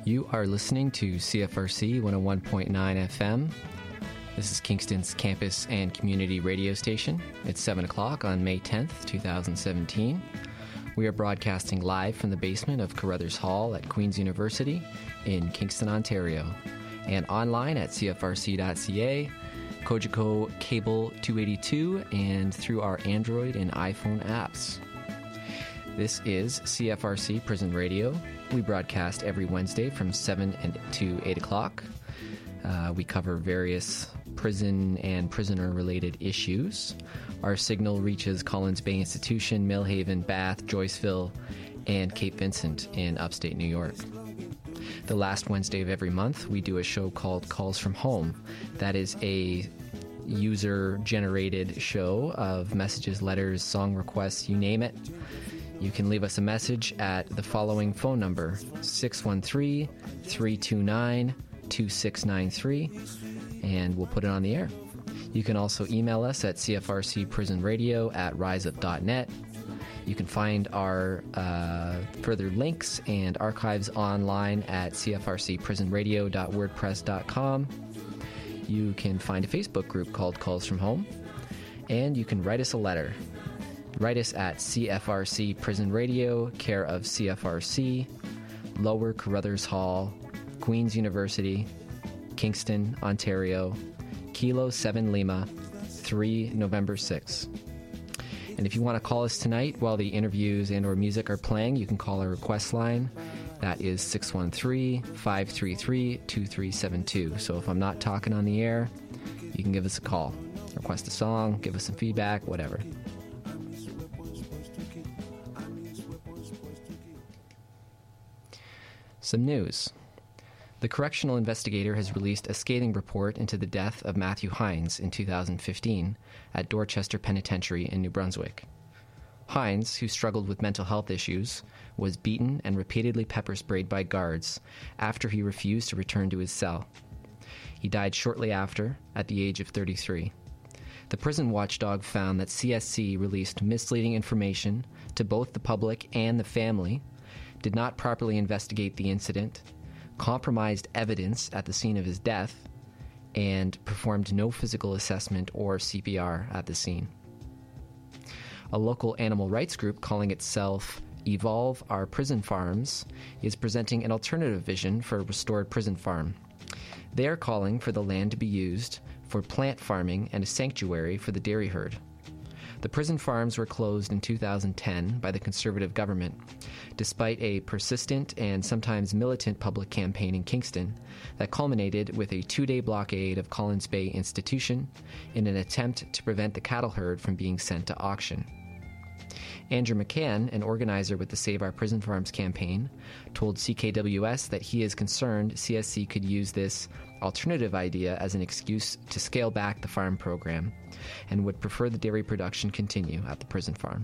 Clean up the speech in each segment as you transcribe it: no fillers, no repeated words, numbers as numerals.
You are listening to CFRC 101.9 FM. This is Kingston's campus and community radio station. It's 7 o'clock on May 10th, 2017. We are broadcasting live from the basement of Carruthers Hall at Queen's University in Kingston, Ontario, and online at cfrc.ca, Cogeco Cable 282, and through our Android and iPhone apps. This is CFRC Prison Radio. We broadcast every Wednesday from 7 to 8 o'clock. We cover various prison and prisoner-related issues. Our signal reaches Collins Bay Institution, Millhaven, Bath, Joyceville, and Cape Vincent in upstate New York. The last Wednesday of every month, we do a show called Calls from Home. That is a user-generated show of messages, letters, song requests, you name it. You can leave us a message at the following phone number, 613-329-2693, and we'll put it on the air. You can also email us at cfrcprisonradio@riseup.net. You can find our further links and archives online at cfrcprisonradio.wordpress.com. You can find a Facebook group called Calls from Home, and you can write us a letter. Write us at CFRC Prison Radio, care of CFRC, Lower Carruthers Hall, Queen's University, Kingston, Ontario, Kilo 7 Lima, 3 November 6. And if you want to call us tonight while the interviews and or music are playing, you can call our request line. That is 613-533-2372. So if I'm not talking on the air, you can give us a call. Request a song, give us some feedback, whatever. Some news. The correctional investigator has released a scathing report into the death of Matthew Hines in 2015 at Dorchester Penitentiary in New Brunswick. Hines, who struggled with mental health issues, was beaten and repeatedly pepper sprayed by guards after he refused to return to his cell. He died shortly after, at the age of 33. The prison watchdog found that CSC released misleading information to both the public and the family, did not properly investigate the incident, compromised evidence at the scene of his death, and performed no physical assessment or CPR at the scene. A local animal rights group calling itself Evolve Our Prison Farms is presenting an alternative vision for a restored prison farm. They are calling for the land to be used for plant farming and a sanctuary for the dairy herd. The prison farms were closed in 2010 by the Conservative government, despite a persistent and sometimes militant public campaign in Kingston that culminated with a 2-day blockade of Collins Bay Institution in an attempt to prevent the cattle herd from being sent to auction. Andrew McCann, an organizer with the Save Our Prison Farms campaign, told CKWS that he is concerned CSC could use this alternative idea as an excuse to scale back the farm program and would prefer the dairy production continue at the prison farm.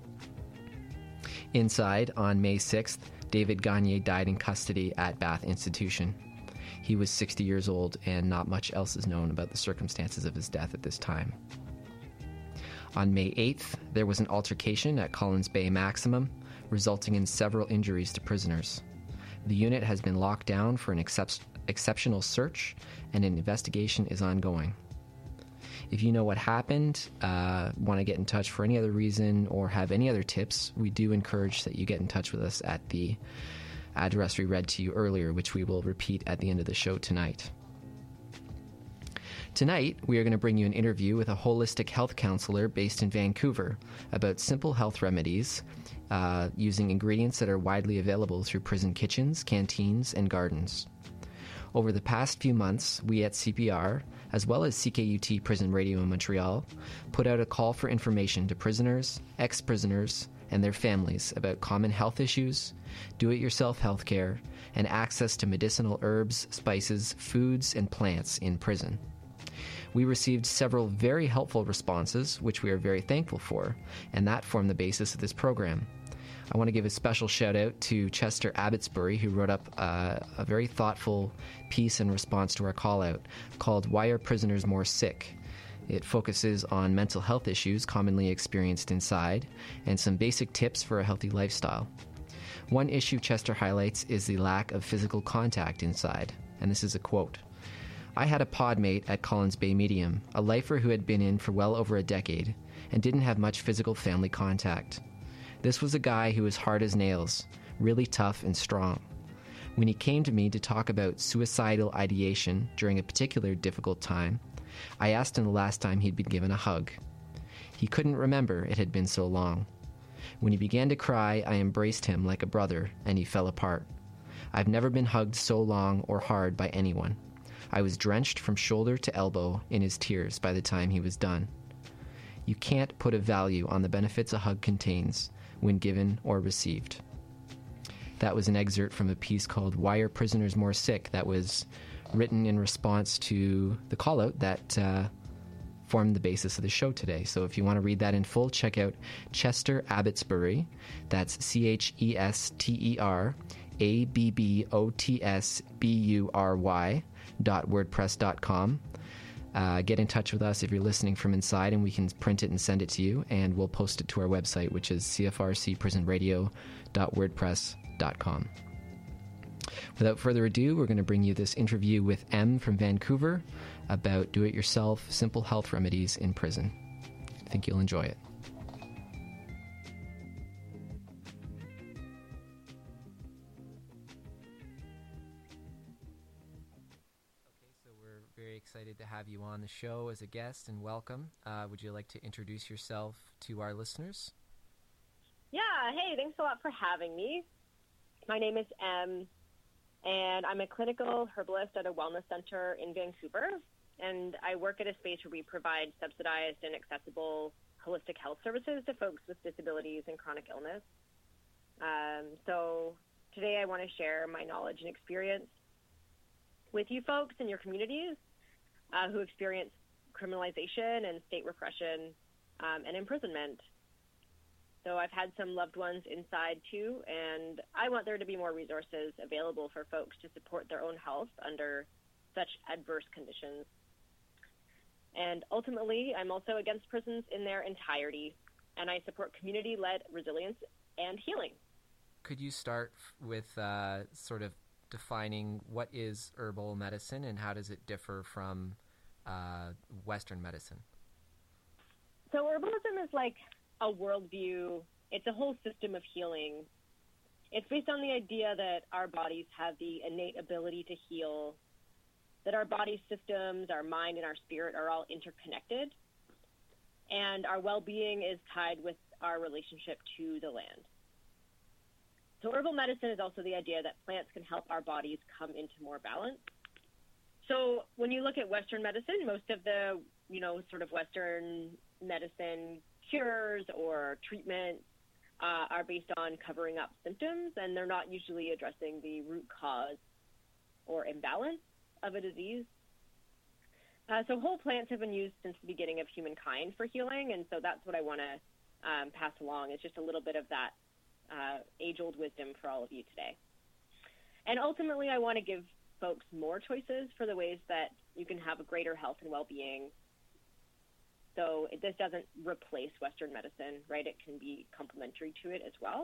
Inside, on May 6th, David Gagne died in custody at Bath Institution. He was 60 years old, and not much else is known about the circumstances of his death at this time. On May 8th, there was an altercation at Collins Bay Maximum, resulting in several injuries to prisoners. The unit has been locked down for an exceptional search, and an investigation is ongoing. If you know what happened, want to get in touch for any other reason, or have any other tips, we do encourage that you get in touch with us at the address we read to you earlier, which we will repeat at the end of the show tonight. Tonight, we are going to bring you an interview with a holistic health counselor based in Vancouver about simple health remedies using ingredients that are widely available through prison kitchens, canteens, and gardens. Over the past few months, we at CPR, as well as CKUT Prison Radio in Montreal, put out a call for information to prisoners, ex-prisoners, and their families about common health issues, do-it-yourself healthcare, and access to medicinal herbs, spices, foods, and plants in prison. We received several very helpful responses, which we are very thankful for, and that formed the basis of this program. I want to give a special shout out to Chester Abbotsbury, who wrote up a very thoughtful piece in response to our call out called Why Are Prisoners More Sick? It focuses on mental health issues commonly experienced inside and some basic tips for a healthy lifestyle. One issue Chester highlights is the lack of physical contact inside, and this is a quote. I had a podmate at Collins Bay Medium, a lifer who had been in for well over a decade, and didn't have much physical family contact. This was a guy who was hard as nails, really tough and strong. When he came to me to talk about suicidal ideation during a particular difficult time, I asked him the last time he'd been given a hug. He couldn't remember, it had been so long. When he began to cry, I embraced him like a brother, and he fell apart. I've never been hugged so long or hard by anyone. I was drenched from shoulder to elbow in his tears by the time he was done. You can't put a value on the benefits a hug contains when given or received. That was an excerpt from a piece called Why Are Prisoners More Sick? That was written in response to the call-out that formed the basis of the show today. So if you want to read that in full, check out Chester Abbotsbury. That's CHESTERABBOTSBURY.wordpress.com. Get in touch with us if you're listening from inside, and we can print it and send it to you, and we'll post it to our website, which is cfrcprisonradio.wordpress.com. Without further ado, we're going to bring you this interview with M from Vancouver about do-it-yourself simple health remedies in prison. I think you'll enjoy it. Excited to have you on the show as a guest, and welcome. Would you like to introduce yourself to our listeners? Yeah, hey, thanks a lot for having me. My name is Em, and I'm a clinical herbalist at a wellness center in Vancouver, and I work at a space where we provide subsidized and accessible holistic health services to folks with disabilities and chronic illness. So today I want to share my knowledge and experience with you folks in your communities who experience criminalization and state repression and imprisonment. So I've had some loved ones inside too, and I want there to be more resources available for folks to support their own health under such adverse conditions. And ultimately, I'm also against prisons in their entirety, and I support community-led resilience and healing. Could you start with sort of defining what is herbal medicine and how does it differ from Western medicine? So herbalism is like a worldview. It's a whole system of healing. It's based on the idea that our bodies have the innate ability to heal, that our body systems, our mind, and our spirit are all interconnected, and our well-being is tied with our relationship to the land. So herbal medicine is also the idea that plants can help our bodies come into more balance. So when you look at Western medicine, most of the, sort of Western medicine cures or treatments are based on covering up symptoms, and they're not usually addressing the root cause or imbalance of a disease. So whole plants have been used since the beginning of humankind for healing, and so that's what I want to pass along. It's just a little bit of that age-old wisdom for all of you today. And ultimately, I want to give folks more choices for the ways that you can have a greater health and well-being. So this doesn't replace Western medicine, right? It can be complementary to it as well.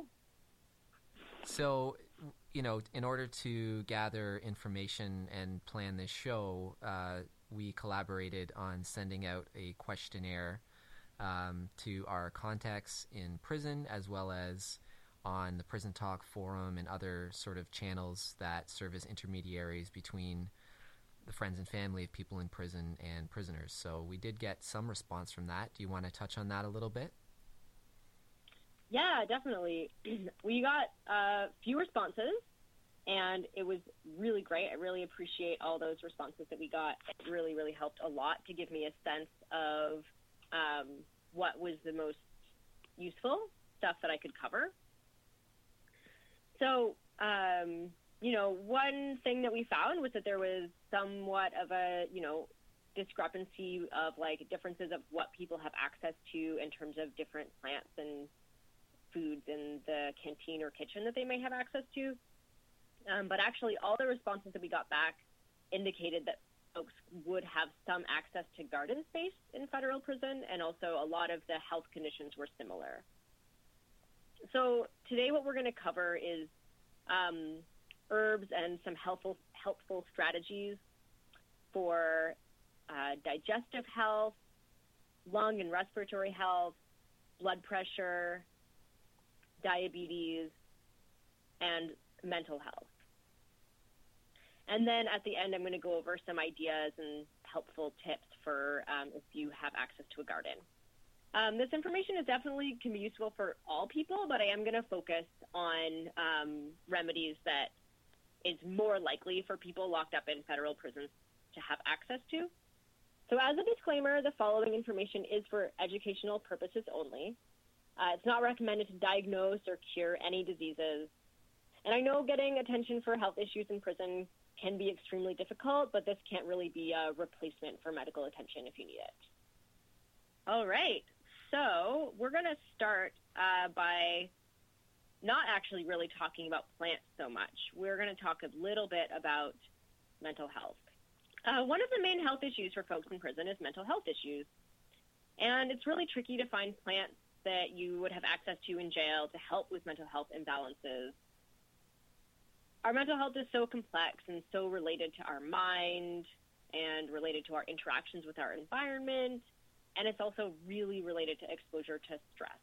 So, in order to gather information and plan this show, we collaborated on sending out a questionnaire to our contacts in prison, as well as on the Prison Talk forum and other sort of channels that serve as intermediaries between the friends and family of people in prison and prisoners. So we did get some response from that. Do you want to touch on that a little bit? Yeah, definitely. We got a few responses, and it was really great. I really appreciate all those responses that we got. It really, really helped a lot to give me a sense of what was the most useful stuff that I could cover. So, one thing that we found was that there was somewhat of a, discrepancy of differences of what people have access to in terms of different plants and foods in the canteen or kitchen that they may have access to. But actually all the responses that we got back indicated that folks would have some access to garden space in federal prison, and also a lot of the health conditions were similar. So today what we're going to cover is herbs and some helpful strategies for digestive health, lung and respiratory health, blood pressure, diabetes, and mental health. And then at the end, I'm going to go over some ideas and helpful tips for if you have access to a garden. This information is definitely can be useful for all people, but I am going to focus on remedies that is more likely for people locked up in federal prisons to have access to. So as a disclaimer, the following information is for educational purposes only. It's not recommended to diagnose or cure any diseases. And I know getting attention for health issues in prison can be extremely difficult, but this can't really be a replacement for medical attention if you need it. All right. So we're going to start by not actually really talking about plants so much. We're going to talk a little bit about mental health. One of the main health issues for folks in prison is mental health issues. And it's really tricky to find plants that you would have access to in jail to help with mental health imbalances. Our mental health is so complex and so related to our mind and related to our interactions with our environment. And it's also really related to exposure to stress.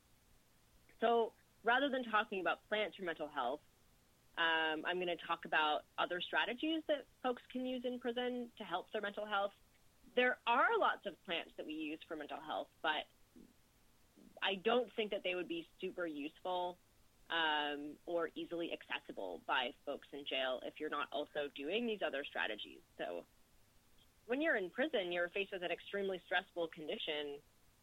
So rather than talking about plants for mental health, I'm going to talk about other strategies that folks can use in prison to help their mental health. There are lots of plants that we use for mental health, but I don't think that they would be super useful or easily accessible by folks in jail if you're not also doing these other strategies. So when you're in prison, you're faced with an extremely stressful condition,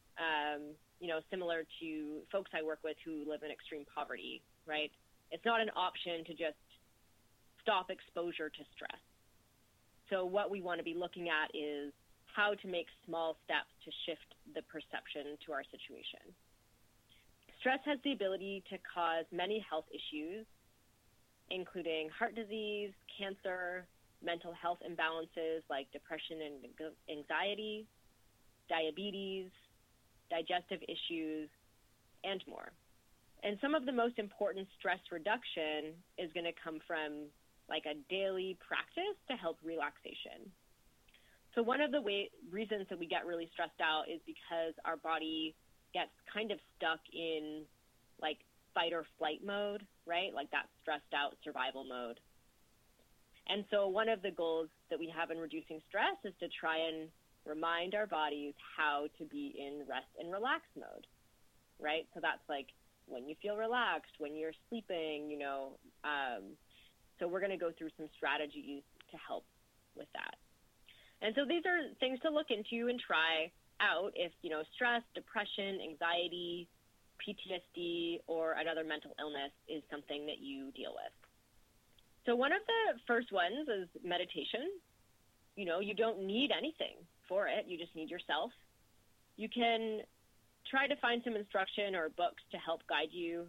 similar to folks I work with who live in extreme poverty, right? It's not an option to just stop exposure to stress. So what we want to be looking at is how to make small steps to shift the perception to our situation. Stress has the ability to cause many health issues, including heart disease, cancer, mental health imbalances like depression and anxiety, diabetes, digestive issues, and more. And some of the most important stress reduction is going to come from like a daily practice to help relaxation. So one of the reasons that we get really stressed out is because our body gets kind of stuck in like fight or flight mode, right? Like that stressed out survival mode. And so one of the goals that we have in reducing stress is to try and remind our bodies how to be in rest and relax mode, right? So that's like when you feel relaxed, when you're sleeping, so we're going to go through some strategies to help with that. And so these are things to look into and try out if, stress, depression, anxiety, PTSD, or another mental illness is something that you deal with. So one of the first ones is meditation. You don't need anything for it. You just need yourself. You can try to find some instruction or books to help guide you.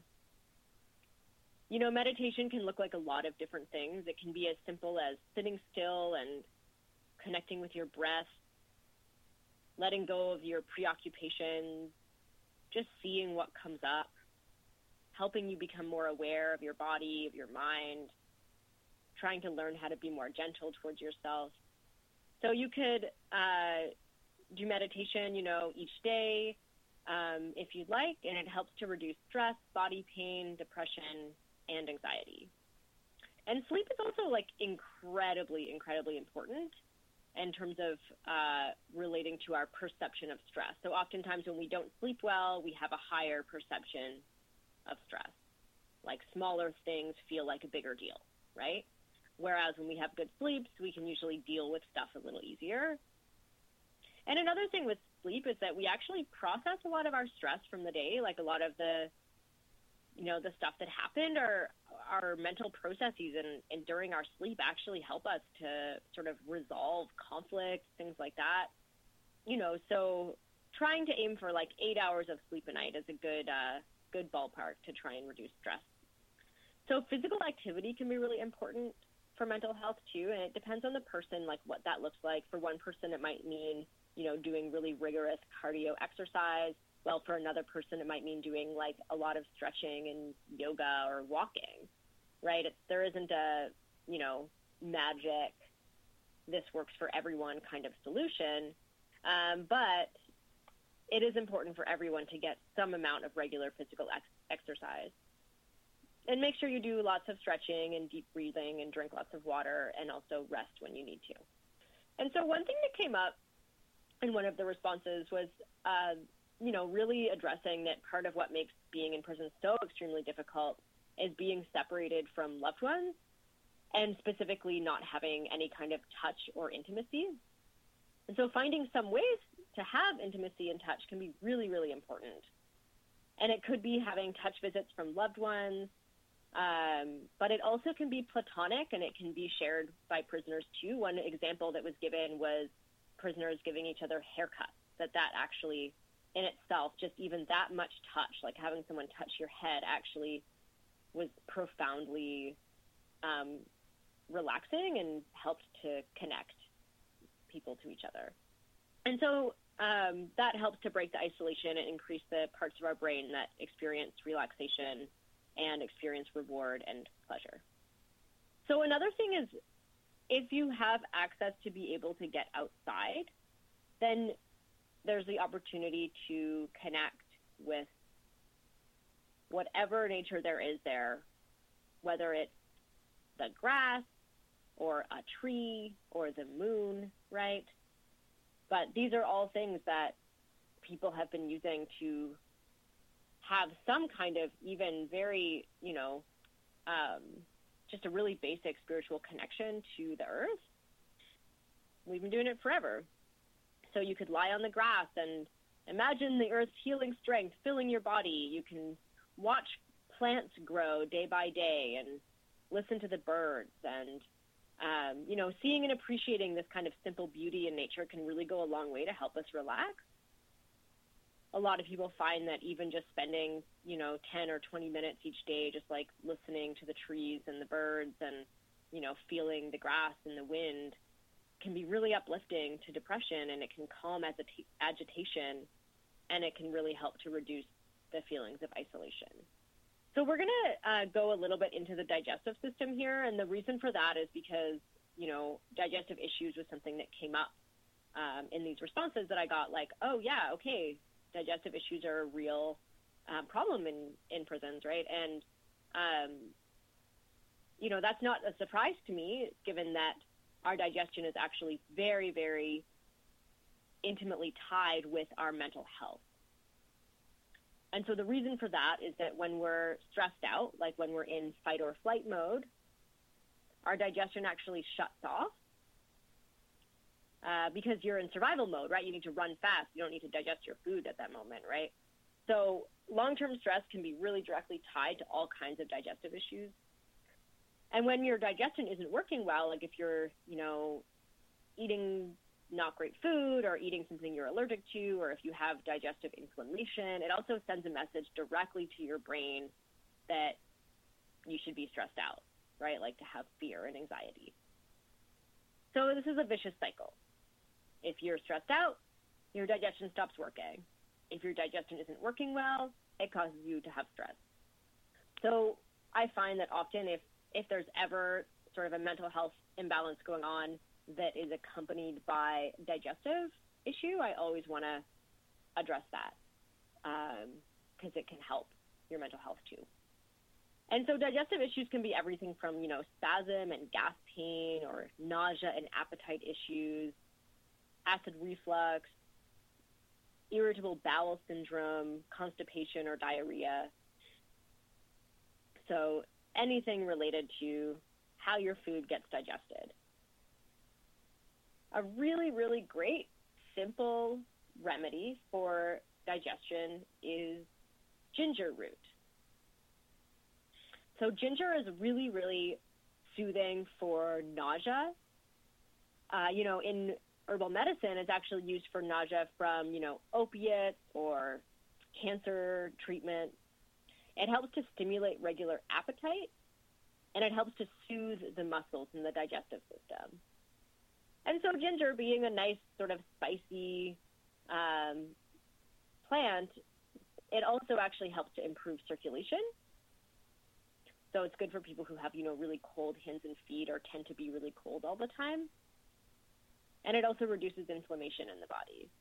Meditation can look like a lot of different things. It can be as simple as sitting still and connecting with your breath, letting go of your preoccupations, just seeing what comes up, helping you become more aware of your body, of your mind, trying to learn how to be more gentle towards yourself. So you could do meditation, each day if you'd like, and it helps to reduce stress, body pain, depression, and anxiety. And sleep is also incredibly, incredibly important in terms of relating to our perception of stress. So oftentimes when we don't sleep well, we have a higher perception of stress. Like smaller things feel like a bigger deal, right? Whereas when we have good sleeps, we can usually deal with stuff a little easier. And another thing with sleep is that we actually process a lot of our stress from the day, like a lot of the stuff that happened, or our mental processes and during our sleep actually help us to sort of resolve conflicts, things like that. So trying to aim for 8 hours of sleep a night is a good ballpark to try and reduce stress. So physical activity can be really important for mental health too, and it depends on the person, what that looks like. For one person, it might mean, doing really rigorous cardio exercise. Well, for another person, it might mean doing a lot of stretching and yoga or walking. right? There isn't a, magic, this works for everyone kind of solution. But it is important for everyone to get some amount of regular physical exercise. And make sure you do lots of stretching and deep breathing and drink lots of water and also rest when you need to. And so one thing that came up in one of the responses was, really addressing that part of what makes being in prison so extremely difficult is being separated from loved ones, and specifically not having any kind of touch or intimacy. And so finding some ways to have intimacy and touch can be really, really important. And it could be having touch visits from loved ones, but it also can be platonic, and it can be shared by prisoners too. One example that was given was prisoners giving each other haircuts, that actually in itself, just even that much touch, like having someone touch your head, actually was profoundly relaxing and helped to connect people to each other. And so that helps to break the isolation and increase the parts of our brain that experience relaxation and experience reward and pleasure. So another thing is, if you have access to be able to get outside, then there's the opportunity to connect with whatever nature there is there, whether it's the grass or a tree or the moon, right? But these are all things that people have been using to have some kind of even very, just a really basic spiritual connection to the earth. We've been doing it forever. So you could lie on the grass and imagine the earth's healing strength filling your body. You can watch plants grow day by day and listen to the birds. And, seeing and appreciating this kind of simple beauty in nature can really go a long way to help us relax. A lot of people find that even just spending, 10 or 20 minutes each day just like listening to the trees and the birds and, feeling the grass and the wind can be really uplifting to depression, and it can calm agitation, and it can really help to reduce the feelings of isolation. So we're going to go a little bit into the digestive system here, and the reason for that is because, digestive issues was something that came up in these responses that I got, like, oh, yeah, okay, digestive issues are a real problem in prisons, right? And, that's not a surprise to me, given that our digestion is actually very, very intimately tied with our mental health. And so the reason for that is that when we're stressed out, like when we're in fight or flight mode, our digestion actually shuts off because you're in survival mode, right? You need to run fast. You don't need to digest your food at that moment, right? So long-term stress can be really directly tied to all kinds of digestive issues. And when your digestion isn't working well, like if you're, eating not great food or eating something you're allergic to, or if you have digestive inflammation, it also sends a message directly to your brain that you should be stressed out, right? Like to have fear and anxiety. So this is a vicious cycle. If you're stressed out, your digestion stops working. If your digestion isn't working well, it causes you to have stress. So I find that often if there's ever sort of a mental health imbalance going on that is accompanied by digestive issue, I always want to address that because it can help your mental health too. And so digestive issues can be everything from, spasm and gas pain, or nausea and appetite issues, acid reflux, irritable bowel syndrome, constipation or diarrhea. So anything related to how your food gets digested. A really, really great, simple remedy for digestion is ginger root. So ginger is really, really soothing for nausea. In herbal medicine, it's actually used for nausea from, opiates or cancer treatment. It helps to stimulate regular appetite, and it helps to soothe the muscles in the digestive system. And so ginger, being a nice sort of spicy plant, it also actually helps to improve circulation. So it's good for people who have, really cold hands and feet or tend to be really cold all the time. And it also reduces inflammation in the body.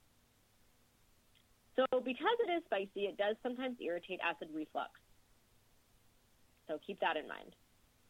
So because it is spicy, it does sometimes irritate acid reflux. So keep that in mind.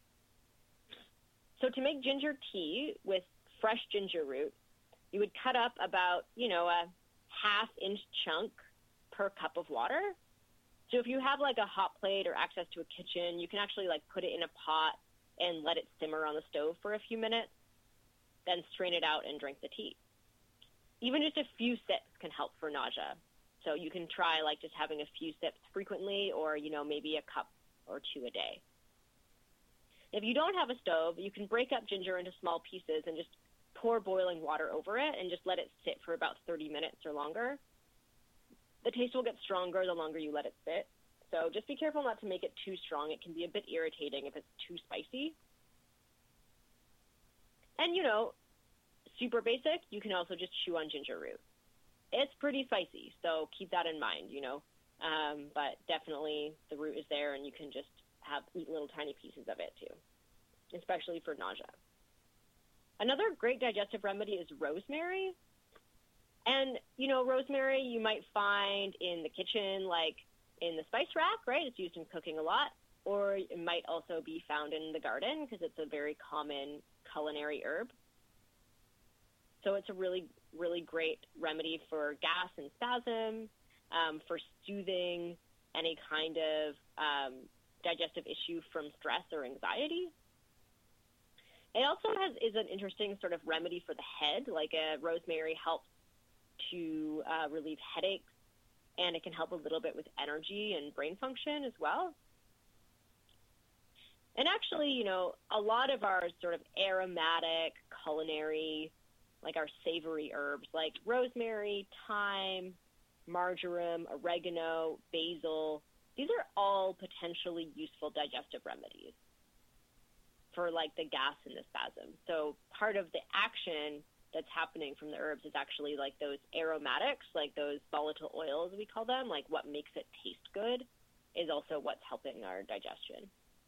So to make ginger tea with fresh ginger root, you would cut up about, a half-inch chunk per cup of water. So if you have like a hot plate or access to a kitchen, you can actually like put it in a pot and let it simmer on the stove for a few minutes, then strain it out and drink the tea. Even just a few sips can help for nausea. So you can try like just having a few sips frequently or, maybe a cup or two a day. If you don't have a stove, you can break up ginger into small pieces and just pour boiling water over it and just let it sit for about 30 minutes or longer. The taste will get stronger the longer you let it sit. So just be careful not to make it too strong. It can be a bit irritating if it's too spicy. And, super basic, you can also just chew on ginger root. It's pretty spicy, so keep that in mind, but definitely the root is there and you can just eat little tiny pieces of it too, especially for nausea. Another great digestive remedy is rosemary. And, rosemary you might find in the kitchen, like in the spice rack, right? It's used in cooking a lot. Or it might also be found in the garden because it's a very common culinary herb. So it's a really, really great remedy for gas and spasm, for soothing any kind of digestive issue from stress or anxiety. It also is an interesting sort of remedy for the head. Like rosemary helps to relieve headaches, and it can help a little bit with energy and brain function as well. And actually, a lot of our sort of aromatic culinary, like our savory herbs, like rosemary, thyme, marjoram, oregano, basil, these are all potentially useful digestive remedies for like the gas and the spasm. So part of the action that's happening from the herbs is actually like those aromatics, like those volatile oils we call them, like what makes it taste good is also what's helping our digestion.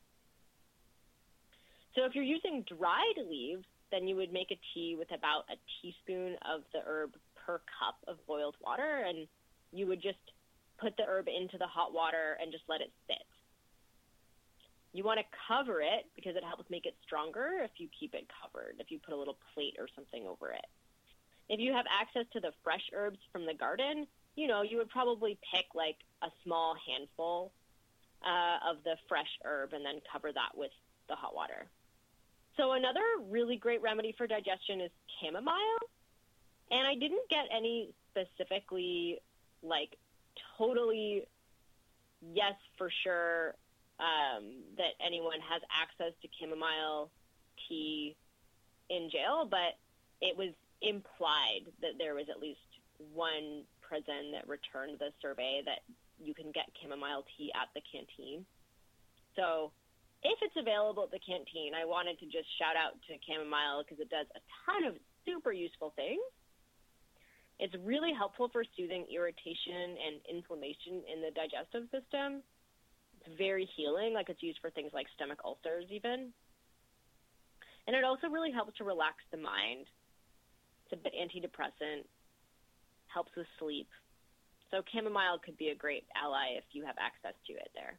So if you're using dried leaves, then you would make a tea with about a teaspoon of the herb per cup of boiled water, and you would just put the herb into the hot water and just let it sit. You want to cover it because it helps make it stronger if you keep it covered, if you put a little plate or something over it. If you have access to the fresh herbs from the garden, you would probably pick like a small handful of the fresh herb and then cover that with the hot water. So another really great remedy for digestion is chamomile. And I didn't get any specifically like totally yes for sure that anyone has access to chamomile tea in jail, but it was implied that there was at least one prison that returned the survey that you can get chamomile tea at the canteen. So if it's available at the canteen, I wanted to just shout out to chamomile because it does a ton of super useful things. It's really helpful for soothing irritation and inflammation in the digestive system. It's very healing, like it's used for things like stomach ulcers even. And it also really helps to relax the mind. It's a bit antidepressant, helps with sleep. So chamomile could be a great ally if you have access to it there.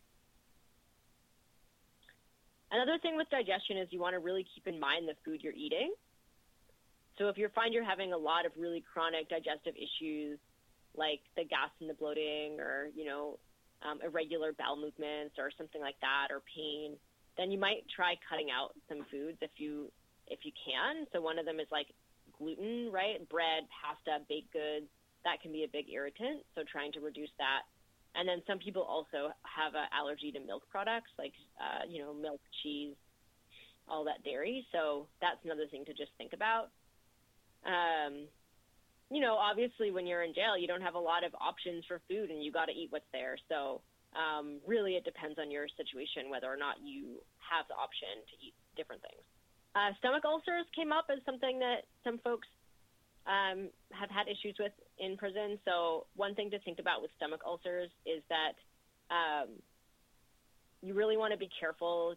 Another thing with digestion is you want to really keep in mind the food you're eating. So if you find you're having a lot of really chronic digestive issues, like the gas and the bloating or, irregular bowel movements or something like that, or pain, then you might try cutting out some foods if you can. So one of them is like gluten, right? Bread, pasta, baked goods, that can be a big irritant. So trying to reduce that. And then some people also have an allergy to milk products like, milk, cheese, all that dairy. So that's another thing to just think about. Obviously when you're in jail, you don't have a lot of options for food and you got to eat what's there. So really it depends on your situation, whether or not you have the option to eat different things. Stomach ulcers came up as something that some folks have had issues with in prison. So one thing to think about with stomach ulcers is that you really want to be careful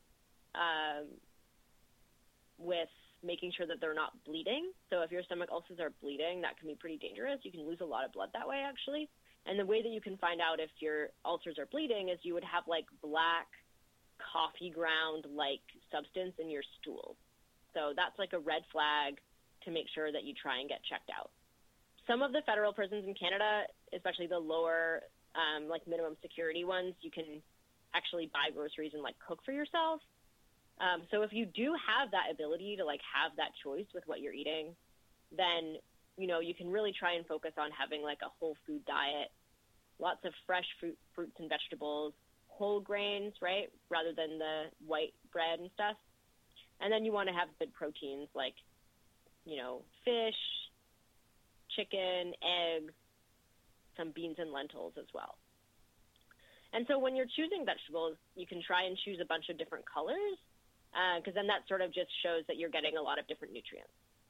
with making sure that they're not bleeding. So if your stomach ulcers are bleeding, that can be pretty dangerous. You can lose a lot of blood that way, actually. And the way that you can find out if your ulcers are bleeding is you would have like black coffee ground-like substance in your stool. So that's like a red flag to make sure that you try and get checked out. Some of the federal prisons in Canada, especially the lower, like minimum security ones, you can actually buy groceries and like cook for yourself. So if you do have that ability to like have that choice with what you're eating, then, you know, you can really try and focus on having like a whole food diet, lots of fresh fruits and vegetables, whole grains, right, rather than the white bread and stuff. And then you want to have good proteins like, you know, fish, chicken, eggs, some beans and lentils as well. And so when you're choosing vegetables, you can try and choose a bunch of different colors, because then that sort of just shows that you're getting a lot of different nutrients.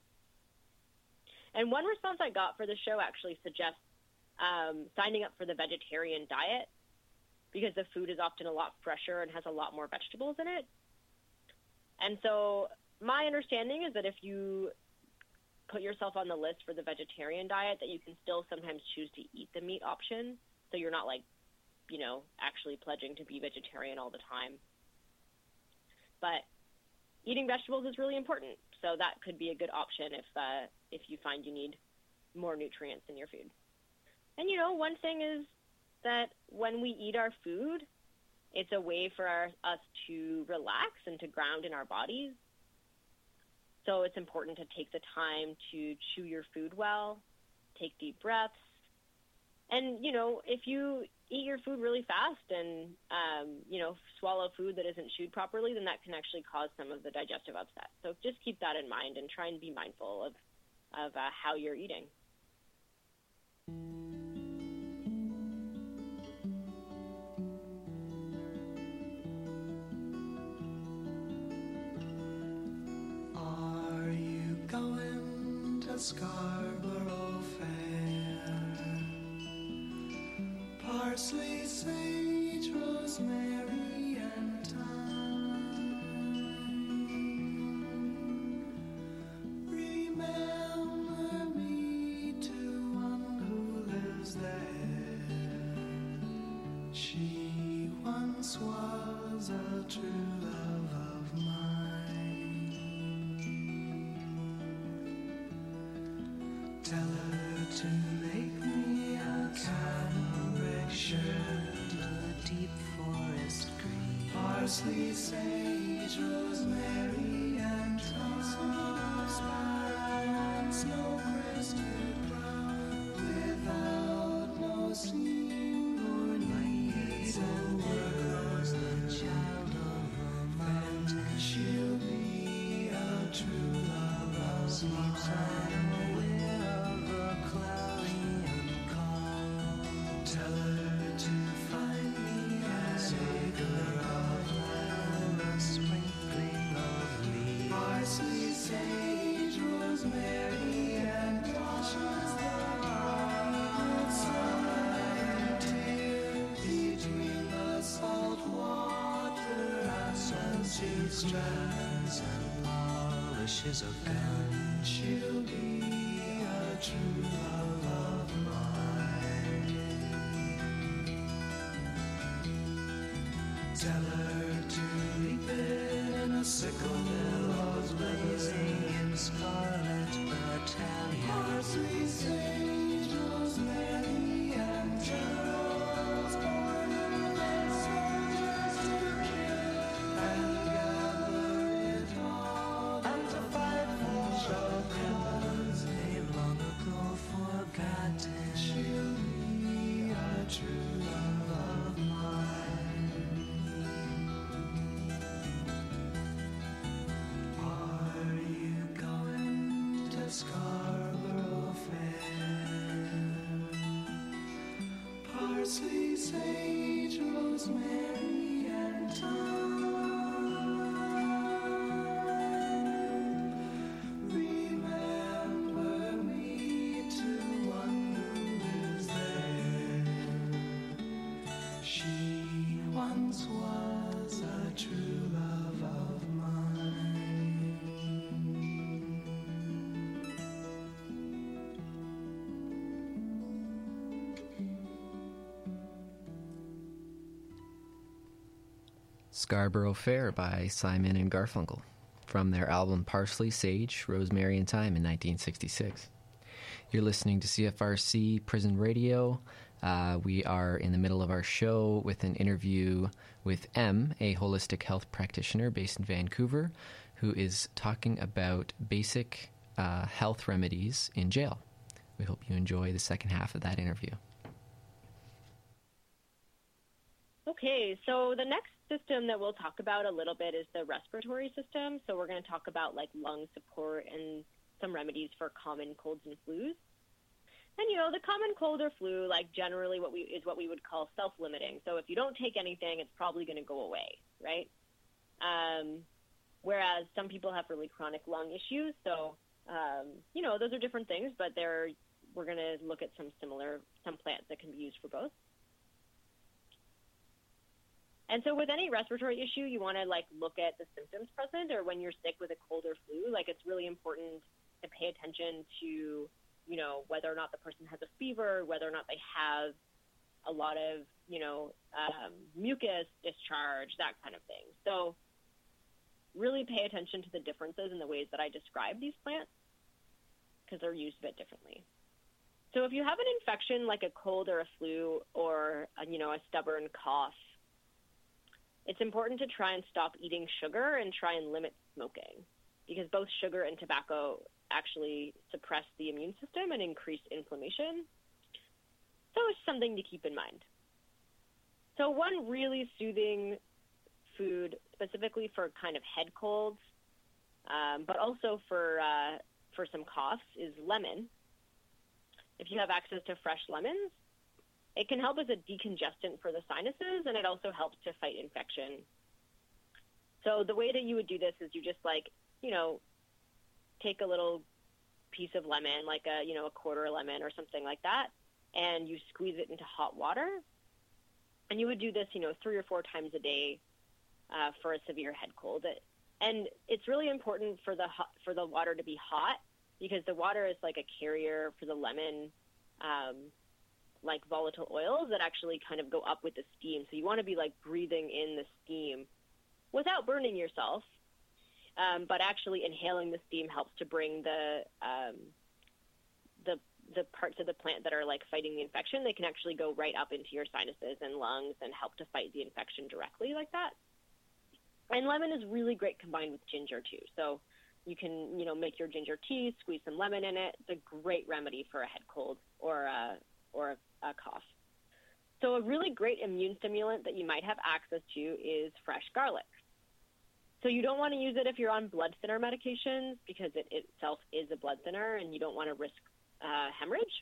And one response I got for the show actually suggests signing up for the vegetarian diet, because the food is often a lot fresher and has a lot more vegetables in it. And so my understanding is that if you put yourself on the list for the vegetarian diet, that you can still sometimes choose to eat the meat option, so you're not like, you know, actually pledging to be vegetarian all the time. But eating vegetables is really important, so that could be a good option if you find you need more nutrients in your food. And, you know, one thing is that when we eat our food, it's a way for us to relax and to ground in our bodies. So it's important to take the time to chew your food well, take deep breaths. And, you know, if you eat your food really fast and, you know, swallow food that isn't chewed properly, then that can actually cause some of the digestive upset. So just keep that in mind and try and be mindful of how you're eating. Are you going to Scarborough Fair? Parsley, sage, rosemary, and thyme. Remember me to one who lives there. She once was a true love of mine. Tell her to make me a cambric shirt, a deep forest green, parsley, sage, rosemary, and thyme, and snow-crested brown, without no seam nor need. The world's the child of a mountain. She'll be a true love of mine. Tell her to find me a acre of land, a sprinkling of leaves, parsley, sage, rosemary, and thyme, between the salt water and sweet strands and polishes of gun. She'll be a true love of mine. Tell her to leap in a sickle billows blazing in scarlet battalion, parsley, sage, rosemary, and Charles Gordon, and soldiers to kill, and gather it all, and to fight for a cause they long ago forgotten. She'll be a true love of mine. Are you going to Scarborough Fair? Parsley, sage, rosemary, and thyme. Remember me to one who lives there. She once was Scarborough Fair by Simon and Garfunkel from their album Parsley, Sage, Rosemary and Thyme in 1966. You're listening to CFRC Prison Radio. We are in the middle of our show with an interview with M, a holistic health practitioner based in Vancouver, who is talking about basic health remedies in jail. We hope you enjoy the second half of that interview. Okay, so the next system that we'll talk about a little bit is the respiratory system. So we're going to talk about like lung support and some remedies for common colds and flus. And the common cold or flu, like generally what we would call self-limiting. So if you don't take anything, it's probably going to go away, right? Whereas some people have really chronic lung issues. So those are different things, but we're going to look at some plants that can be used for both. And so with any respiratory issue, you want to look at the symptoms present, or when you're sick with a cold or flu, it's really important to pay attention to, whether or not the person has a fever, whether or not they have a lot of, mucus discharge, that kind of thing. So really pay attention to the differences in the ways that I describe these plants, because they're used a bit differently. So if you have an infection like a cold or a flu or, a stubborn cough, it's important to try and stop eating sugar and try and limit smoking, because both sugar and tobacco actually suppress the immune system and increase inflammation. So it's something to keep in mind. So one really soothing food, specifically for kind of head colds, but also for some coughs, is lemon. If you have access to fresh lemons, it can help as a decongestant for the sinuses, and it also helps to fight infection. So the way that you would do this is you just take a little piece of lemon, like a quarter lemon or something like that, and you squeeze it into hot water. And you would do this, 3 or 4 times a day for a severe head cold. And it's really important for the water to be hot, because the water is like a carrier for the lemon, like volatile oils that actually kind of go up with the steam. So you want to be breathing in the steam without burning yourself, but actually inhaling the steam helps to bring the parts of the plant that are fighting the infection. They can actually go right up into your sinuses and lungs and help to fight the infection directly like that. And lemon is really great combined with ginger too. So you can, make your ginger tea, squeeze some lemon in it. It's a great remedy for a head cold or a cough. So a really great immune stimulant that you might have access to is fresh garlic. So you don't want to use it if you're on blood thinner medications, because it itself is a blood thinner and you don't want to risk hemorrhage.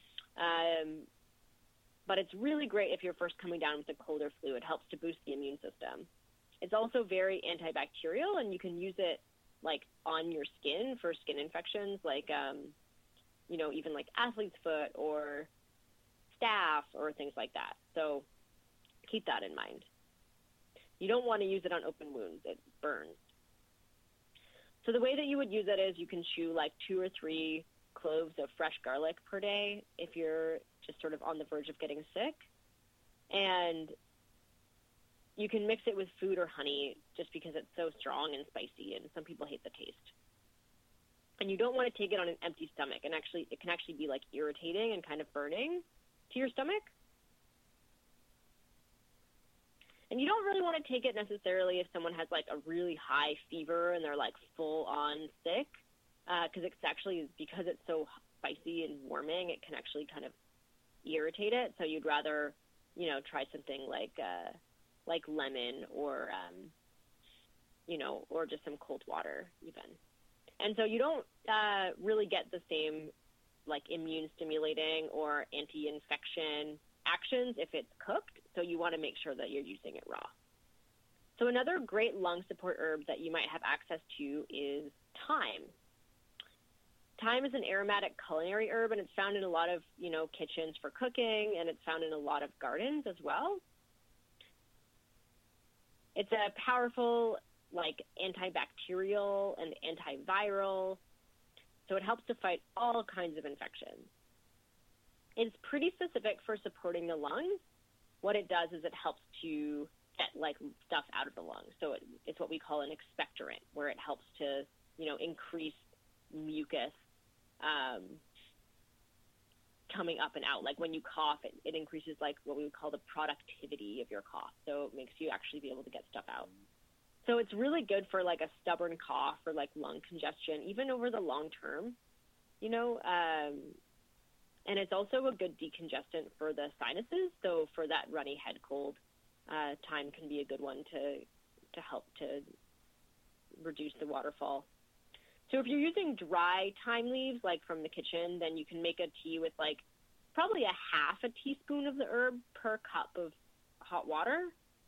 But it's really great if you're first coming down with a cold or flu. It helps to boost the immune system. It's also very antibacterial, and you can use it on your skin for skin infections, even athlete's foot or staph or things like that. So keep that in mind. You don't want to use it on open wounds. It burns. So the way that you would use it is you can chew 2 or 3 cloves of fresh garlic per day if you're just sort of on the verge of getting sick. And you can mix it with food or honey just because it's so strong and spicy, and some people hate the taste. And you don't want to take it on an empty stomach, and it can actually be irritating and kind of burning to your stomach. And you don't really want to take it necessarily if someone has a really high fever and they're full on sick, because it's actually, because it's so spicy and warming, it can actually kind of irritate it. So you'd rather, try something like lemon or, or just some cold water even. And so you don't really get the same immune stimulating or anti-infection actions if it's cooked, so you want to make sure that you're using it raw. So another great lung support herb that you might have access to is thyme. Thyme is an aromatic culinary herb, and it's found in a lot of, kitchens for cooking, and it's found in a lot of gardens as well. It's a powerful, antibacterial and antiviral, so it helps to fight all kinds of infections. It's pretty specific for supporting the lungs. What it does is it helps to get like stuff out of the lungs. So it's what we call an expectorant, where it helps to, increase mucus coming up and out. Like when you cough, it increases like what we would call the productivity of your cough. So it makes you actually be able to get stuff out. So it's really good for like a stubborn cough or like lung congestion, even over the long term, and it's also a good decongestant for the sinuses. So for that runny head cold, thyme can be a good one to help to reduce the waterfall. So if you're using dry thyme leaves, like from the kitchen, then you can make a tea with like probably a half a teaspoon of the herb per cup of hot water.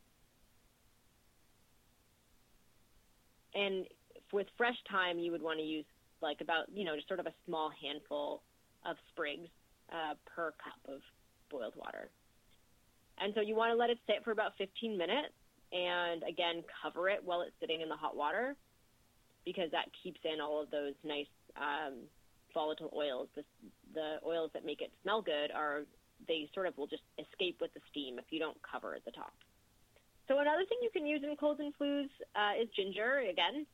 And with fresh thyme, you would want to use like about, just sort of a small handful of sprigs per cup of boiled water. And so you want to let it sit for about 15 minutes and, again, cover it while it's sitting in the hot water, because that keeps in all of those nice volatile oils. The oils that make it smell good they sort of will just escape with the steam if you don't cover at the top. So another thing you can use in colds and flus is ginger, again,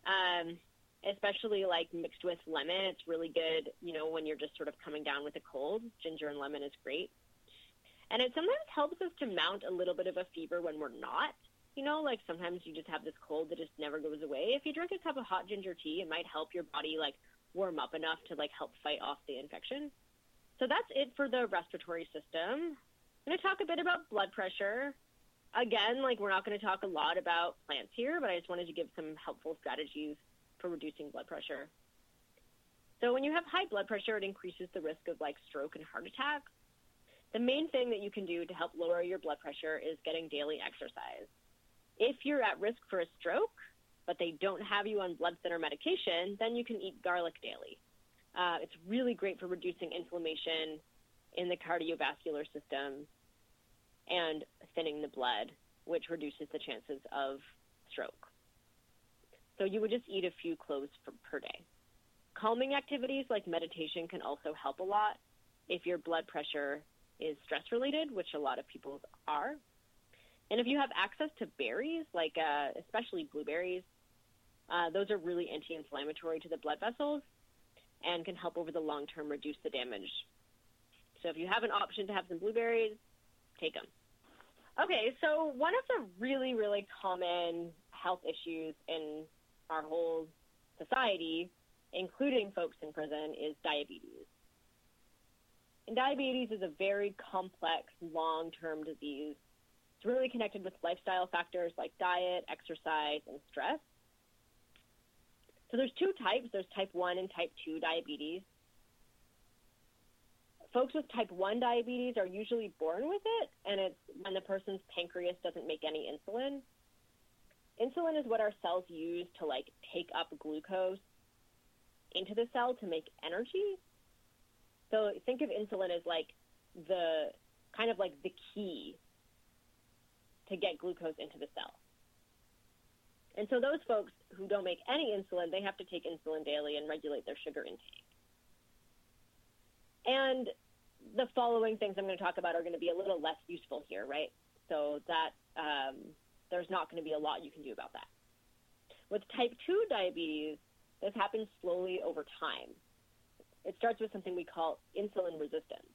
especially like mixed with lemon. It's really good, when you're just sort of coming down with a cold. Ginger and lemon is great. And it sometimes helps us to mount a little bit of a fever when we're not. Like sometimes you just have this cold that just never goes away. If you drink a cup of hot ginger tea, it might help your body like warm up enough to like help fight off the infection. So that's it for the respiratory system. I'm going to talk a bit about blood pressure. Again, like we're not going to talk a lot about plants here, but I just wanted to give some helpful strategies for reducing blood pressure. So when you have high blood pressure, it increases the risk of like stroke and heart attack. The main thing that you can do to help lower your blood pressure is getting daily exercise. If you're at risk for a stroke, but they don't have you on blood thinner medication, then you can eat garlic daily. It's really great for reducing inflammation in the cardiovascular system and thinning the blood, which reduces the chances of stroke. So you would just eat a few cloves per day. Calming activities like meditation can also help a lot if your blood pressure is stress-related, which a lot of people are. And if you have access to berries, like especially blueberries, those are really anti-inflammatory to the blood vessels and can help over the long term reduce the damage. So if you have an option to have some blueberries, take them. Okay, so one of the really, really common health issues in our whole society, including folks in prison, is diabetes. And diabetes is a very complex, long-term disease. It's really connected with lifestyle factors like diet, exercise, and stress. So there's two types. There's type 1 and type 2 diabetes. Folks with type 1 diabetes are usually born with it, and it's when the person's pancreas doesn't make any insulin. Insulin is what our cells use to, like, take up glucose into the cell to make energy. So think of insulin as, like, the kind of like the key to get glucose into the cell. And so those folks who don't make any insulin, they have to take insulin daily and regulate their sugar intake. And the following things I'm going to talk about are going to be a little less useful here, right? So that there's not going to be a lot you can do about that. With type 2 diabetes, this happens slowly over time. It starts with something we call insulin resistance.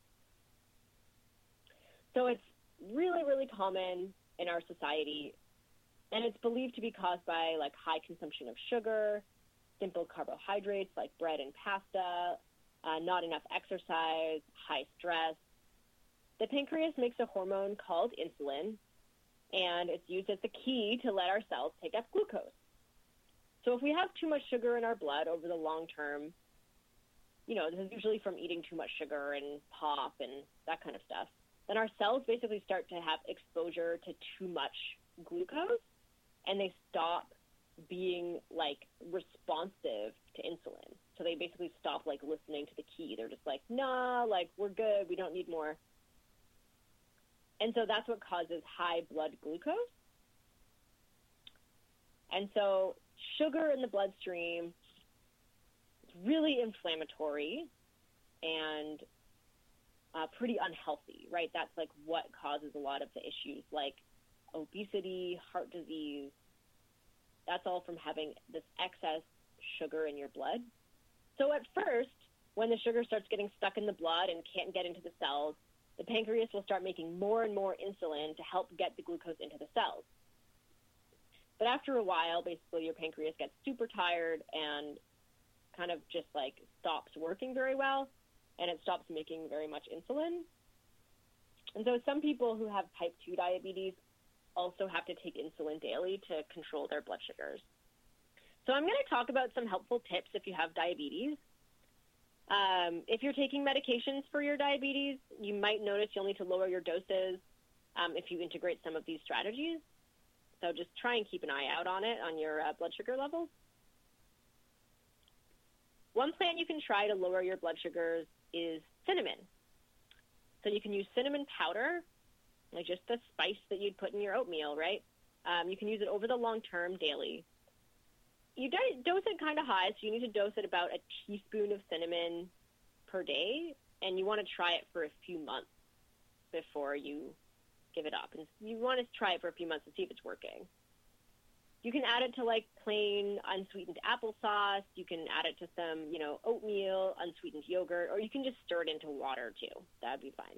So it's really, really common in our society, and it's believed to be caused by like high consumption of sugar, simple carbohydrates like bread and pasta, not enough exercise, high stress. The pancreas makes a hormone called insulin, and it's used as the key to let our cells take up glucose. So if we have too much sugar in our blood over the long term, this is usually from eating too much sugar and pop and that kind of stuff, then our cells basically start to have exposure to too much glucose, and they stop being like responsive to insulin. So they basically stop like listening to the key. They're just like, nah, like we're good. We don't need more. And so that's what causes high blood glucose. And so sugar in the bloodstream is really inflammatory and pretty unhealthy, right? That's like what causes a lot of the issues like obesity, heart disease. That's all from having this excess sugar in your blood. So at first, when the sugar starts getting stuck in the blood and can't get into the cells, the pancreas will start making more and more insulin to help get the glucose into the cells. But after a while, basically your pancreas gets super tired and kind of just like stops working very well, and it stops making very much insulin. And so some people who have type 2 diabetes also have to take insulin daily to control their blood sugars. So I'm going to talk about some helpful tips if you have diabetes. If you're taking medications for your diabetes, you might notice you'll need to lower your doses if you integrate some of these strategies. So just try and keep an eye out on it, on your blood sugar levels. One plant you can try to lower your blood sugars is cinnamon. So you can use cinnamon powder, like just the spice that you'd put in your oatmeal, right? You can use it over the long term daily. You dose it kind of high, so you need to dose it about a teaspoon of cinnamon per day, and you want to try it for a few months before you give it up. And you want to try it for a few months to see if it's working. You can add it to like plain unsweetened applesauce. You can add it to some, oatmeal, unsweetened yogurt, or you can just stir it into water too. That'd be fine.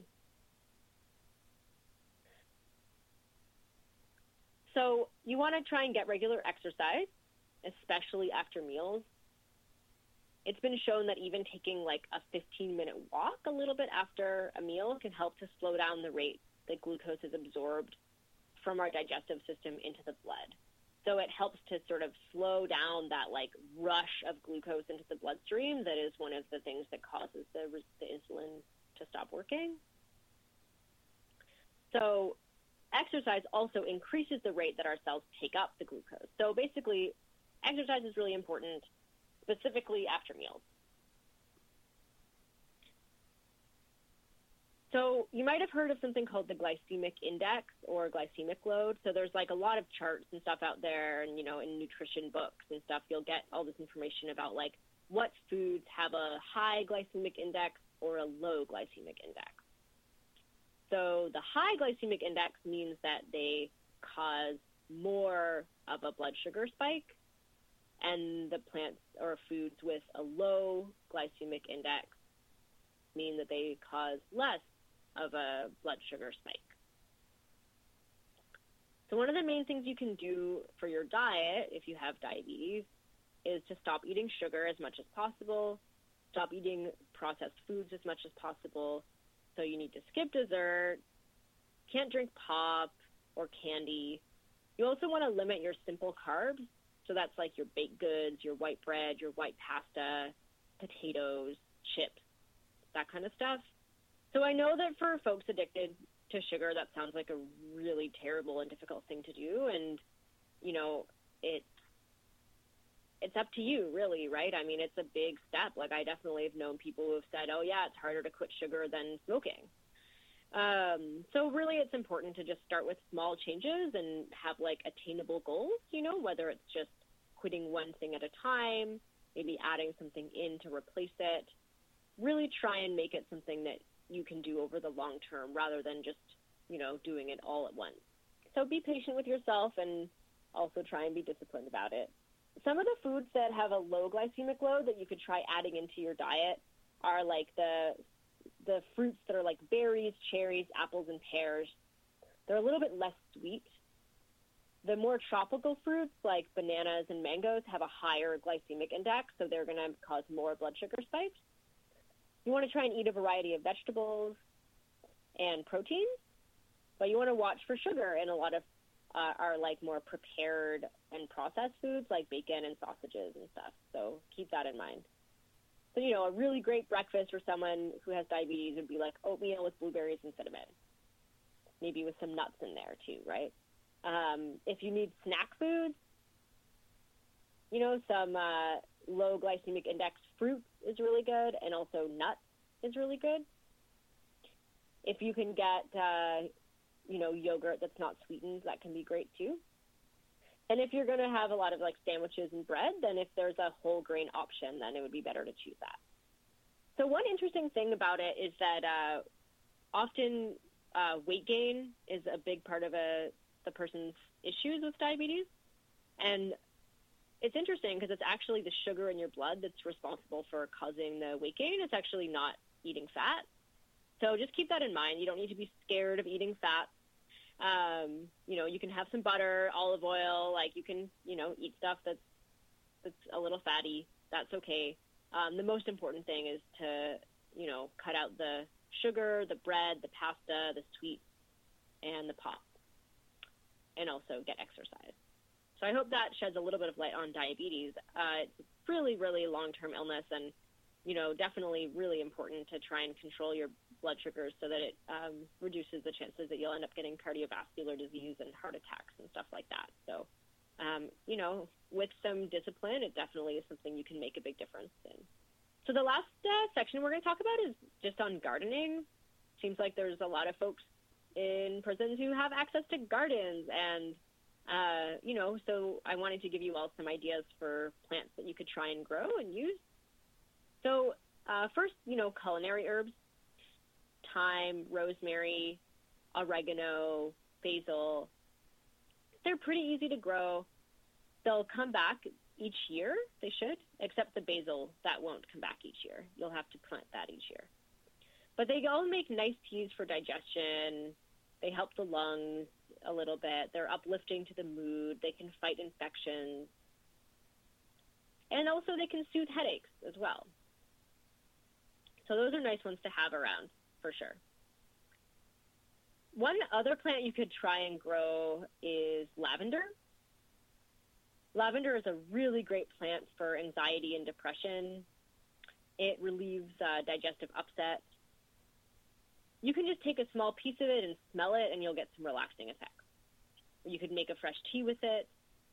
So you want to try and get regular exercise, especially after meals. It's been shown that even taking like a 15-minute walk a little bit after a meal can help to slow down the rate that glucose is absorbed from our digestive system into the blood. So it helps to sort of slow down that like rush of glucose into the bloodstream that is one of the things that causes the insulin to stop working. So exercise also increases the rate that our cells take up the glucose. So basically, exercise is really important, specifically after meals. So you might have heard of something called the glycemic index or glycemic load. So there's like a lot of charts and stuff out there, and in nutrition books and stuff, you'll get all this information about like what foods have a high glycemic index or a low glycemic index. So the high glycemic index means that they cause more of a blood sugar spike, and the plants or foods with a low glycemic index mean that they cause less of a blood sugar spike. So one of the main things you can do for your diet if you have diabetes is to stop eating sugar as much as possible, stop eating processed foods as much as possible. So you need to skip dessert, can't drink pop or candy. You also want to limit your simple carbs. So that's like your baked goods, your white bread, your white pasta, potatoes, chips, that kind of stuff. So I know that for folks addicted to sugar, that sounds like a really terrible and difficult thing to do. And, it's up to you, really, right? I mean, it's a big step. Like, I definitely have known people who have said, oh, yeah, it's harder to quit sugar than smoking. So really it's important to just start with small changes and have, like, attainable goals, whether it's just quitting one thing at a time, maybe adding something in to replace it. Really try and make it something that you can do over the long term rather than just, doing it all at once. So be patient with yourself and also try and be disciplined about it. Some of the foods that have a low glycemic load that you could try adding into your diet are like the fruits that are like berries, cherries, apples, and pears. They're a little bit less sweet. The more tropical fruits like bananas and mangoes have a higher glycemic index, so they're going to cause more blood sugar spikes. You want to try and eat a variety of vegetables and proteins, but you want to watch for sugar in a lot of are like more prepared and processed foods like bacon and sausages and stuff. So keep that in mind. So, a really great breakfast for someone who has diabetes would be like oatmeal with blueberries and cinnamon, maybe with some nuts in there too, right? If you need snack foods, some low glycemic index fruit is really good, and also nuts is really good. If you can get yogurt that's not sweetened, that can be great too. And if you're going to have a lot of like sandwiches and bread, then if there's a whole grain option, then it would be better to choose that. So one interesting thing about it is that often weight gain is a big part of a the person's issues with diabetes. And it's interesting because it's actually the sugar in your blood that's responsible for causing the weight gain. It's actually not eating fat. So just keep that in mind. You don't need to be scared of eating fat. You can have some butter, olive oil, like you can, eat stuff that's a little fatty. That's okay. The most important thing is to, cut out the sugar, the bread, the pasta, the sweets, and the pop, and also get exercise. So I hope that sheds a little bit of light on diabetes. It's really, really long-term illness, and, definitely really important to try and control your blood sugars so that it reduces the chances that you'll end up getting cardiovascular disease and heart attacks and stuff like that. So, with some discipline, it definitely is something you can make a big difference in. So the last section we're going to talk about is just on gardening. Seems like there's a lot of folks in prisons who have access to gardens, and so I wanted to give you all some ideas for plants that you could try and grow and use. So first, culinary herbs, thyme, rosemary, oregano, basil. They're pretty easy to grow. They'll come back each year. They should, except the basil, that won't come back each year. You'll have to plant that each year. But they all make nice teas for digestion. They help the lungs a little bit. They're uplifting to the mood. They can fight infections. And also they can soothe headaches as well. So those are nice ones to have around, for sure. One other plant you could try and grow is lavender. Lavender is a really great plant for anxiety and depression. It relieves digestive upset. You can just take a small piece of it and smell it, and you'll get some relaxing effects. You could make a fresh tea with it,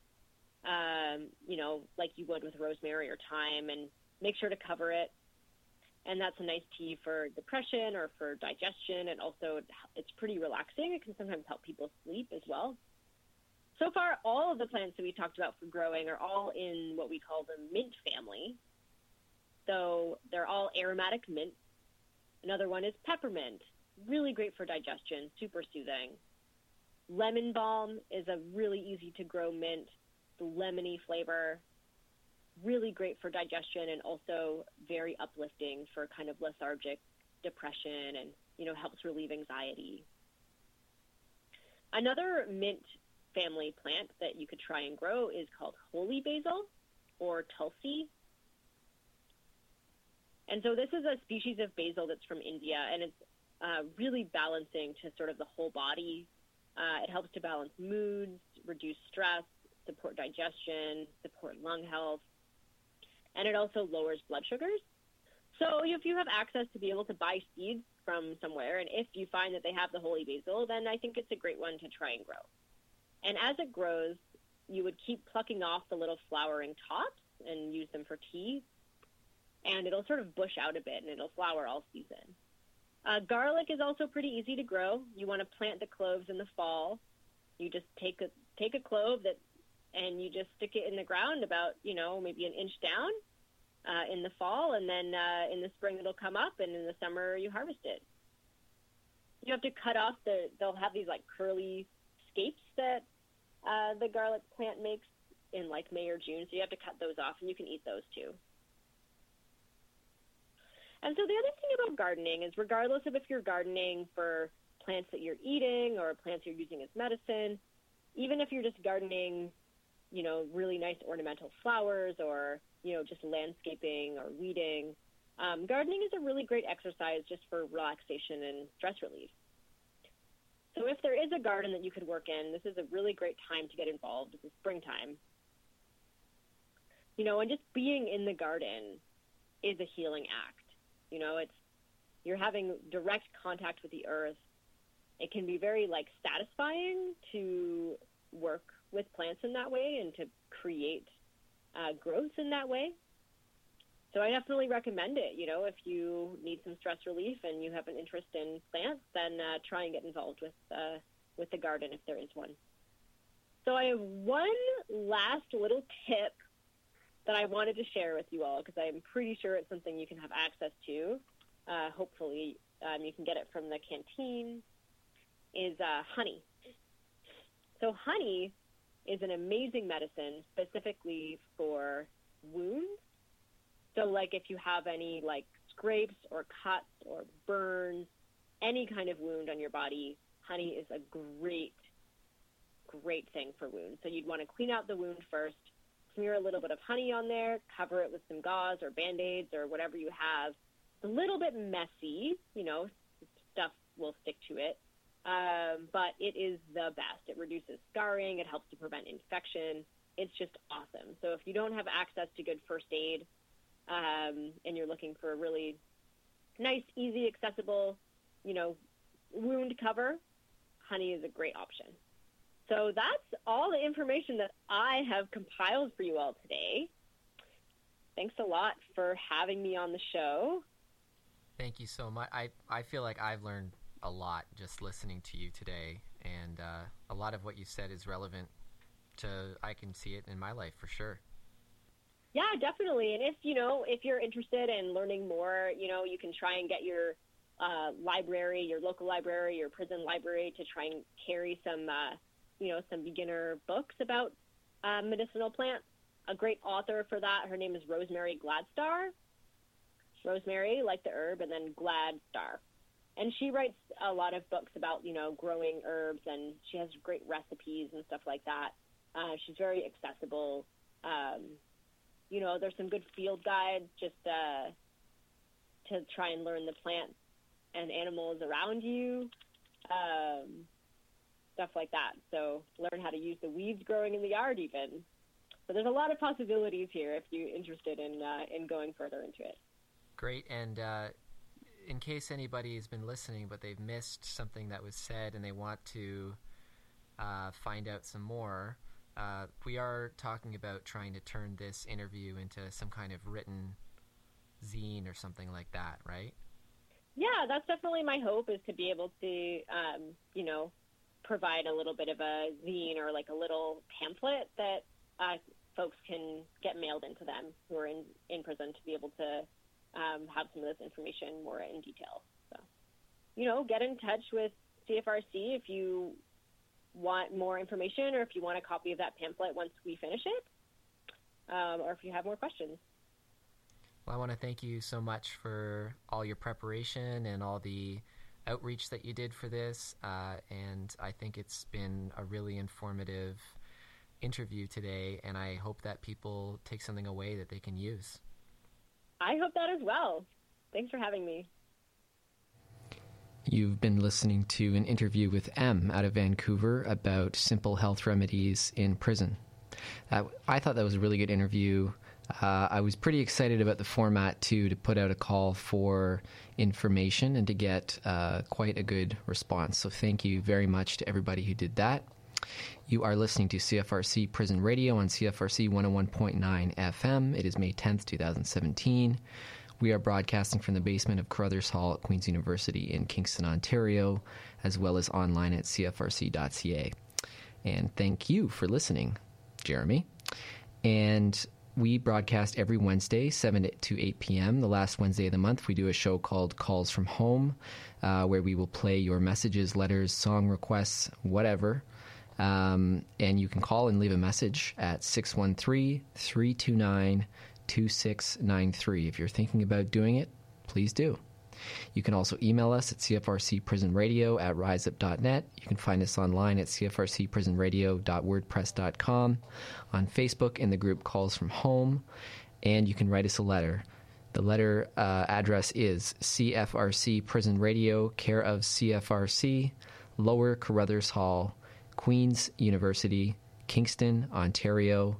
like you would with rosemary or thyme, and make sure to cover it. And that's a nice tea for depression or for digestion, and also it's pretty relaxing. It can sometimes help people sleep as well. So far, all of the plants that we talked about for growing are all in what we call the mint family. So they're all aromatic mint. Another one is peppermint, really great for digestion, super soothing. Lemon balm is a really easy to grow mint, the lemony flavor, really great for digestion and also very uplifting for kind of lethargic depression and, helps relieve anxiety. Another mint family plant that you could try and grow is called holy basil or tulsi. And so this is a species of basil that's from India, and it's really balancing to sort of the whole body. It helps to balance moods, reduce stress, support digestion, support lung health, and it also lowers blood sugars. So if you have access to be able to buy seeds from somewhere, and if you find that they have the holy basil, then I think it's a great one to try and grow. And as it grows, you would keep plucking off the little flowering tops and use them for tea. And it'll sort of bush out a bit, and it'll flower all season. Garlic is also pretty easy to grow. You want to plant the cloves in the fall. You just take a clove and you just stick it in the ground about, maybe an inch down in the fall, and then in the spring it'll come up, and in the summer you harvest it. You have to cut off they'll have these like curly scapes that the garlic plant makes in like May or June, so you have to cut those off, and you can eat those too. And so the other thing about gardening is, regardless of if you're gardening for plants that you're eating or plants you're using as medicine, even if you're just gardening, really nice ornamental flowers or, just landscaping or weeding, gardening is a really great exercise just for relaxation and stress relief. So if there is a garden that you could work in, this is a really great time to get involved. It's the springtime. And just being in the garden is a healing act. You're having direct contact with the earth. It can be very satisfying to work with plants in that way and to create growth in that way. So I definitely recommend it. If you need some stress relief and you have an interest in plants, then try and get involved with the garden if there is one. So I have one last little tip that I wanted to share with you all, because I'm pretty sure it's something you can have access to. Hopefully you can get it from the canteen, is honey. So honey is an amazing medicine specifically for wounds. So like if you have any like scrapes or cuts or burns, any kind of wound on your body, honey is a great thing for wounds. So you'd want to clean out the wound first, smear a little bit of honey on there, cover it with some gauze or Band-Aids or whatever you have. It's a little bit messy, stuff will stick to it, but it is the best. It reduces scarring. It helps to prevent infection. It's just awesome. So if you don't have access to good first aid and you're looking for a really nice, easy, accessible, wound cover, honey is a great option. So that's all the information that I have compiled for you all today. Thanks a lot for having me on the show. Thank you so much. I feel like I've learned a lot just listening to you today, and a lot of what you said is relevant to, I can see it in my life for sure. Yeah, definitely. And if you're interested in learning more, you can try and get your library, your local library, your prison library to try and carry some beginner books about medicinal plants. A great author for that, her name is Rosemary Gladstar. Rosemary, like the herb, and then Gladstar. And she writes a lot of books about, growing herbs, and she has great recipes and stuff like that. She's very accessible. There's some good field guides just to try and learn the plants and animals around you, stuff like that. So learn how to use the weeds growing in the yard even. So there's a lot of possibilities here if you're interested in going further into it. Great. And in case anybody has been listening but they've missed something that was said and they want to find out some more, we are talking about trying to turn this interview into some kind of written zine or something like that, right? Yeah, that's definitely my hope, is to be able to, provide a little bit of a zine or like a little pamphlet that folks can get mailed into them who are in prison, to be able to have some of this information more in detail. So, get in touch with CFRC if you want more information, or if you want a copy of that pamphlet once we finish it, or if you have more questions. Well, I want to thank you so much for all your preparation and all the outreach that you did for this, and I think it's been a really informative interview today, and I hope that people take something away that they can use. I hope that as well. Thanks for having me. You've been listening to an interview with M out of Vancouver about simple health remedies in prison. I thought that was a really good interview. I was pretty excited about the format, too, to put out a call for information and to get quite a good response. So thank you very much to everybody who did that. You are listening to CFRC Prison Radio on CFRC 101.9 FM. It is May 10th, 2017. We are broadcasting from the basement of Carruthers Hall at Queen's University in Kingston, Ontario, as well as online at cfrc.ca. And thank you for listening, Jeremy. And we broadcast every Wednesday, 7 to 8 p.m. The last Wednesday of the month, we do a show called Calls from Home, where we will play your messages, letters, song requests, whatever. And you can call and leave a message at 613-329-2693. If you're thinking about doing it, please do. You can also email us at cfrcprisonradio@riseup.net. You can find us online at cfrcprisonradio.wordpress.com, on Facebook in the group Calls from Home, and you can write us a letter. The letter address is CFRC Prison Radio, care of CFRC, Lower Carruthers Hall, Queen's University, Kingston, Ontario,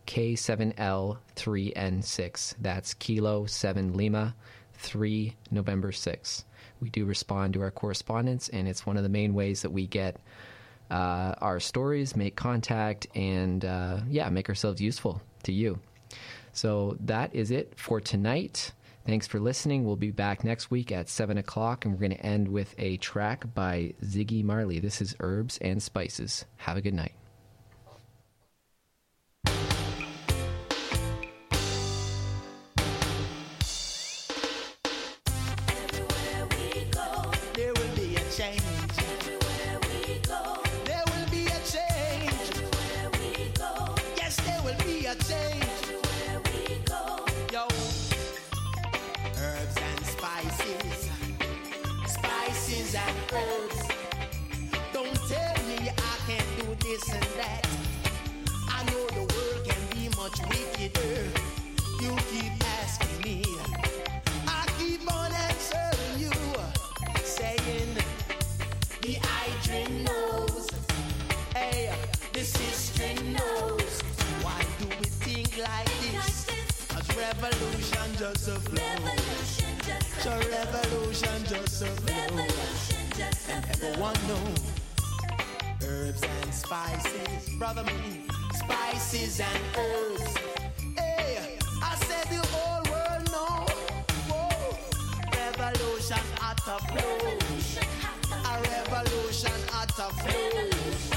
K7L3N6. That's Kilo 7 Lima 3 November 6. We do respond to our correspondence, and it's one of the main ways that we get our stories, make contact, and make ourselves useful to you. So that is it for tonight. Thanks for listening. We'll be back next week at 7 o'clock, and we're going to end with a track by Ziggy Marley. This is Herbs and Spices. Have a good night. Everywhere we go, there will be a change. Everywhere we go, there will be a change. just a flow. So revolution just a flow. And everyone know herbs and spices, brother me, spices and herbs. Hey, I said the whole world know. Whoa, revolution at a flow. A revolution at a flow.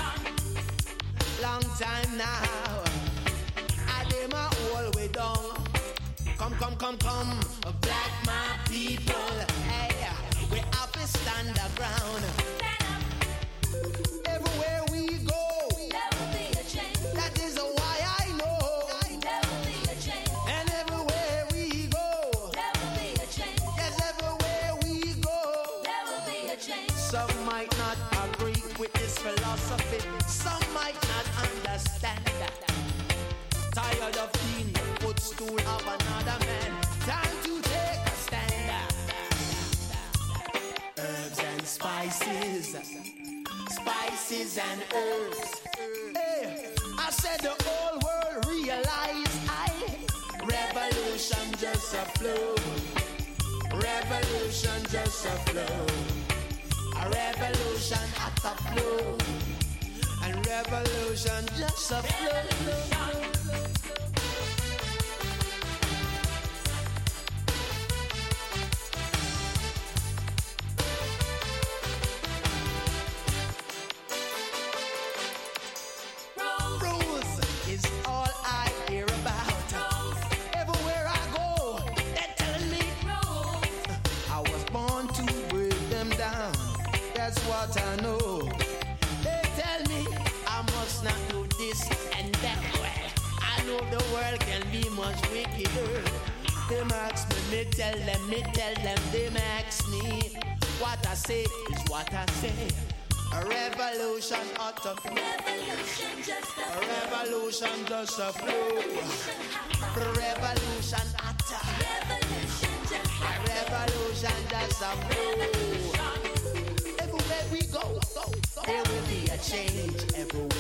Long time now, I did my whole way down. Come, black my people. Hey, we have to stand our ground. Everywhere we go, there will be a change. That is why I know. There will be a change. And everywhere we go, there will be a change. Yes, everywhere we go, there will be a change. Some might not agree with this philosophy. Some might not understand that. Tired of being the footstool of another man. Time to take a stand. Herbs and spices. Spices and herbs. Hey, I said the whole world realize revolution just a flow. Revolution just a flow. A revolution at a flow. And revolution just a flow. What I know, they tell me I must not do this and that. Well, I know the world can be much wickeder. They ask me tell them, they ask me. What I say is what I say. A revolution out of flow. A revolution just a flow. Revolution at a revolution just a flow. Everywhere we go, there will be a change. Everywhere